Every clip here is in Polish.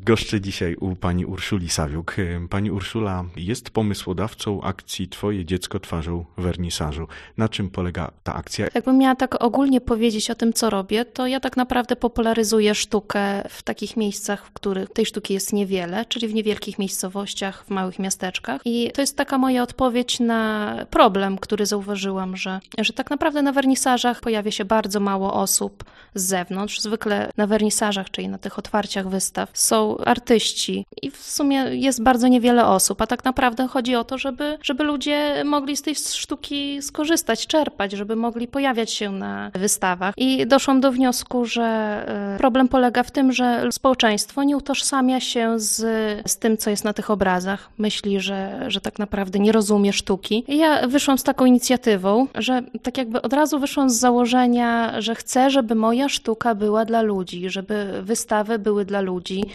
Goszczę dzisiaj u pani Urszuli Sawiuk. Pani Urszula jest pomysłodawcą akcji Twoje dziecko twarzą wernisażu. Na czym polega ta akcja? Jakbym miała tak ogólnie powiedzieć o tym, co robię, to ja tak naprawdę popularyzuję sztukę w takich miejscach, w których tej sztuki jest niewiele, czyli w niewielkich miejscowościach, w małych miasteczkach. I to jest taka moja odpowiedź na problem, który zauważyłam, że tak naprawdę na wernisażach pojawia się bardzo mało osób z zewnątrz. Zwykle na wernisażach, czyli na tych otwarciach wystaw, są artyści i w sumie jest bardzo niewiele osób, a tak naprawdę chodzi o to, żeby ludzie mogli z tej sztuki skorzystać, czerpać, żeby mogli pojawiać się na wystawach. I doszłam do wniosku, że problem polega w tym, że społeczeństwo nie utożsamia się z tym, co jest na tych obrazach. Myśli, że tak naprawdę nie rozumie sztuki. I ja wyszłam z taką inicjatywą, że tak jakby od razu wyszłam z założenia, że chcę, żeby moja sztuka była dla ludzi, żeby wystawy były dla ludzi,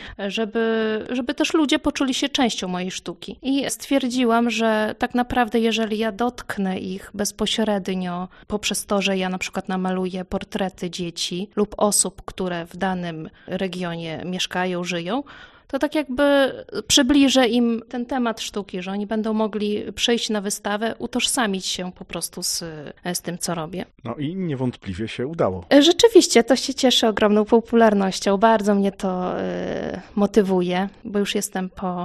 żeby też ludzie poczuli się częścią mojej sztuki. I stwierdziłam, że tak naprawdę jeżeli ja dotknę ich bezpośrednio poprzez to, że ja na przykład namaluję portrety dzieci lub osób, które w danym regionie mieszkają, żyją, to tak jakby przybliżę im ten temat sztuki, że oni będą mogli przyjść na wystawę, utożsamić się po prostu z tym, co robię. No i niewątpliwie się udało. Rzeczywiście, to się cieszy ogromną popularnością. Bardzo mnie to motywuje, bo już jestem po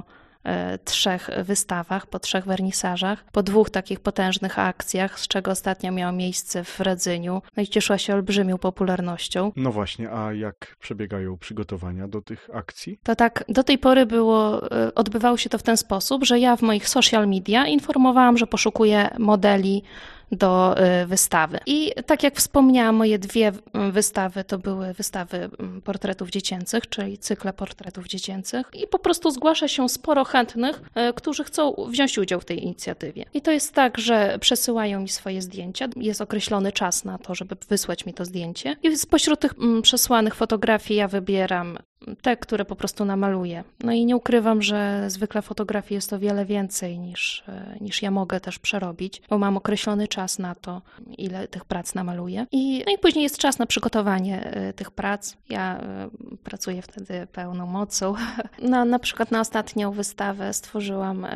3 wystawach, po 3 wernisażach, po 2 takich potężnych akcjach, z czego ostatnia miała miejsce w Radzyniu, no i cieszyła się olbrzymią popularnością. No właśnie, a jak przebiegają przygotowania do tych akcji? To tak, do tej pory odbywało się to w ten sposób, że ja w moich social media informowałam, że poszukuję modeli do wystawy. I tak jak wspomniałam, moje 2 wystawy to były wystawy portretów dziecięcych, czyli cykle portretów dziecięcych i po prostu zgłasza się sporo chętnych, którzy chcą wziąć udział w tej inicjatywie. I to jest tak, że przesyłają mi swoje zdjęcia, jest określony czas na to, żeby wysłać mi to zdjęcie i spośród tych przesłanych fotografii ja wybieram te, które po prostu namaluję. No i nie ukrywam, że zwykle fotografii jest o wiele więcej niż ja mogę też przerobić, bo mam określony czas na to, ile tych prac namaluję. No i później jest czas na przygotowanie tych prac. Ja pracuję wtedy pełną mocą. No, na przykład na ostatnią wystawę stworzyłam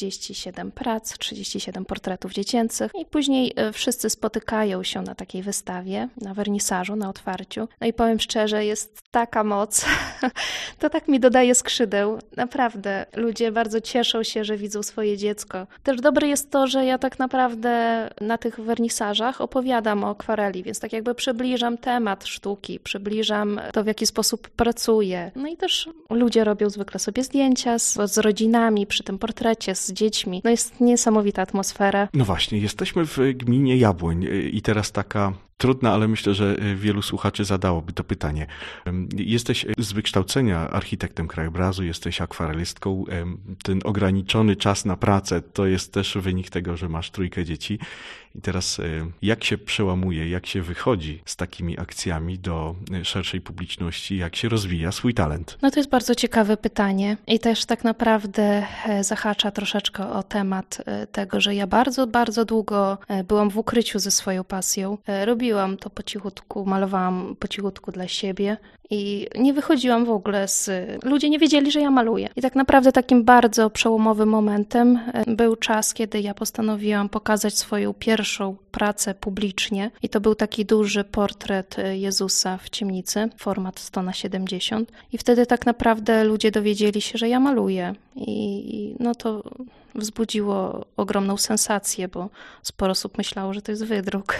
37 prac, 37 portretów dziecięcych i później wszyscy spotykają się na takiej wystawie, na wernisażu, na otwarciu. No i powiem szczerze, jest taka moc, to tak mi dodaje skrzydeł. Naprawdę, ludzie bardzo cieszą się, że widzą swoje dziecko. Też dobre jest to, że ja tak naprawdę na tych wernisażach opowiadam o akwareli, więc tak jakby przybliżam temat sztuki, przybliżam to, w jaki sposób pracuję. No i też ludzie robią zwykle sobie zdjęcia z rodzinami przy tym portrecie, z dziećmi. No jest niesamowita atmosfera. No właśnie, jesteśmy w gminie Jabłoń i teraz taka trudna, ale myślę, że wielu słuchaczy zadałoby to pytanie. Jesteś z wykształcenia architektem krajobrazu, jesteś akwarelistką. Ten ograniczony czas na pracę to jest też wynik tego, że masz 3 dzieci. I teraz jak się przełamuje, jak się wychodzi z takimi akcjami do szerszej publiczności, jak się rozwija swój talent? No to jest bardzo ciekawe pytanie i też tak naprawdę zahacza troszeczkę o temat tego, że ja bardzo, bardzo długo byłam w ukryciu ze swoją pasją. Robiłam to po cichutku, malowałam po cichutku dla siebie i nie wychodziłam w ogóle Ludzie nie wiedzieli, że ja maluję. I tak naprawdę takim bardzo przełomowym momentem był czas, kiedy ja postanowiłam pokazać swoją pierwszą pracę publicznie. I to był taki duży portret Jezusa w ciemnicy, format 100×70. I wtedy tak naprawdę ludzie dowiedzieli się, że ja maluję. I no to wzbudziło ogromną sensację, bo sporo osób myślało, że to jest wydruk.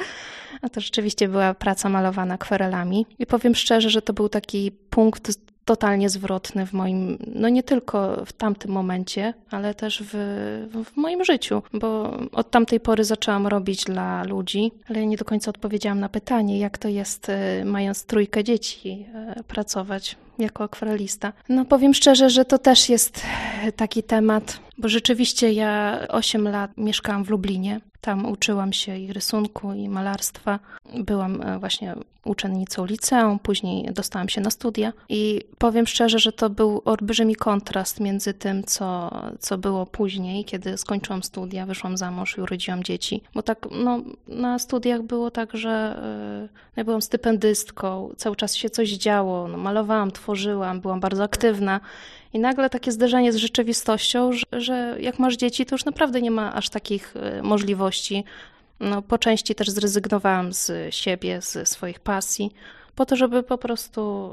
A to rzeczywiście była praca malowana akwarelami. I powiem szczerze, że to był taki punkt totalnie zwrotny w moim, no nie tylko w tamtym momencie, ale też w moim życiu, bo od tamtej pory zaczęłam robić dla ludzi, ale ja nie do końca odpowiedziałam na pytanie, jak to jest, mając 3 dzieci, pracować jako akwarelista. No powiem szczerze, że to też jest taki temat, bo rzeczywiście ja 8 lat mieszkałam w Lublinie. Tam uczyłam się i rysunku, i malarstwa. Byłam właśnie uczennicą liceum, później dostałam się na studia i powiem szczerze, że to był olbrzymi kontrast między tym, co było później, kiedy skończyłam studia, wyszłam za mąż i urodziłam dzieci. Bo tak, no, na studiach było tak, że ja byłam stypendystką, cały czas się coś działo, no, malowałam, tworzyłam, byłam bardzo aktywna. I nagle takie zderzenie z rzeczywistością, że jak masz dzieci, to już naprawdę nie ma aż takich możliwości. No, po części też zrezygnowałam z siebie, z swoich pasji, po to, żeby po prostu,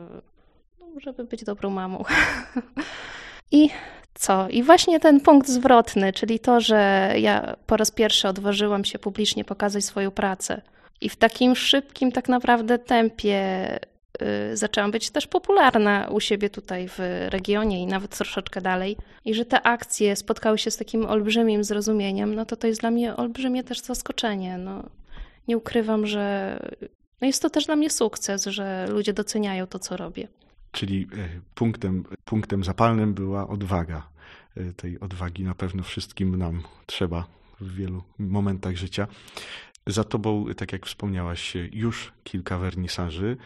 żeby być dobrą mamą. I co? I właśnie ten punkt zwrotny, czyli to, że ja po raz pierwszy odważyłam się publicznie pokazać swoją pracę i w takim szybkim tak naprawdę tempie zaczęłam być też popularna u siebie tutaj w regionie i nawet troszeczkę dalej. I że te akcje spotkały się z takim olbrzymim zrozumieniem, no to jest dla mnie olbrzymie też zaskoczenie. No, nie ukrywam, że no jest to też dla mnie sukces, że ludzie doceniają to, co robię. Czyli punktem zapalnym była odwaga. Tej odwagi na pewno wszystkim nam trzeba w wielu momentach życia. Za tobą, tak jak wspomniałaś, już kilka wernisaży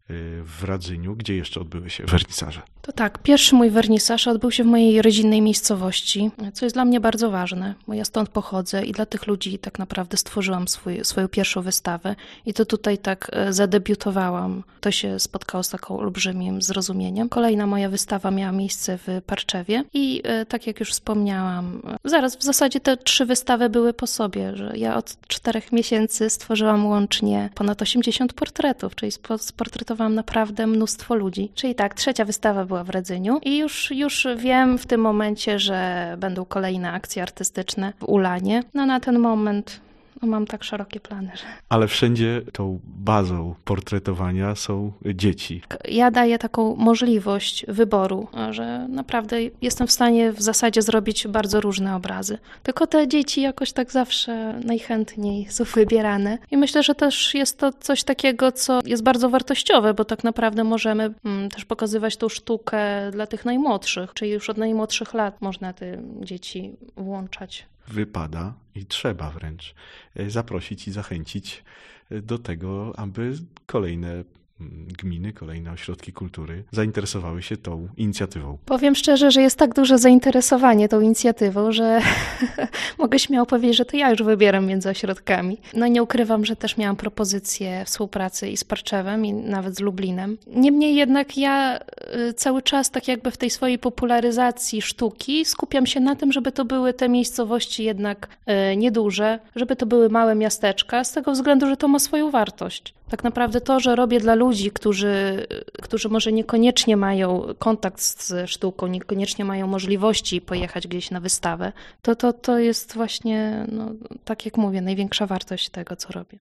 w Radzyniu. Gdzie jeszcze odbyły się wernisaże? To tak, pierwszy mój wernisaż odbył się w mojej rodzinnej miejscowości, co jest dla mnie bardzo ważne, bo ja stąd pochodzę i dla tych ludzi tak naprawdę stworzyłam swoją pierwszą wystawę i to tutaj tak zadebiutowałam. To się spotkało z taką olbrzymim zrozumieniem. Kolejna moja wystawa miała miejsce w Parczewie i tak jak już wspomniałam, zaraz w zasadzie te 3 wystawy były po sobie, że ja od 4 miesięcy stworzyłam łącznie ponad 80 portretów, czyli sportretowałam naprawdę mnóstwo ludzi. Czyli tak, 3. wystawa była w Radzyniu i już wiem w tym momencie, że będą kolejne akcje artystyczne w Ulanie. No na ten moment mam tak szerokie plany, że... Ale wszędzie tą bazą portretowania są dzieci. Ja daję taką możliwość wyboru, że naprawdę jestem w stanie w zasadzie zrobić bardzo różne obrazy. Tylko te dzieci jakoś tak zawsze najchętniej są wybierane. I myślę, że też jest to coś takiego, co jest bardzo wartościowe, bo tak naprawdę możemy też pokazywać tą sztukę dla tych najmłodszych, czyli już od najmłodszych lat można te dzieci włączać. Wypada i trzeba wręcz zaprosić i zachęcić do tego, aby kolejne gminy, kolejne ośrodki kultury zainteresowały się tą inicjatywą. Powiem szczerze, że jest tak duże zainteresowanie tą inicjatywą, że mogę śmiało powiedzieć, że to ja już wybieram między ośrodkami. No nie ukrywam, że też miałam propozycję współpracy i z Parczewem, i nawet z Lublinem. Niemniej jednak ja cały czas tak jakby w tej swojej popularyzacji sztuki skupiam się na tym, żeby to były te miejscowości jednak nieduże, żeby to były małe miasteczka, z tego względu, że to ma swoją wartość. Tak naprawdę to, że robię dla ludzi, którzy może niekoniecznie mają kontakt z sztuką, niekoniecznie mają możliwości pojechać gdzieś na wystawę, to jest właśnie, no, tak jak mówię, największa wartość tego, co robię.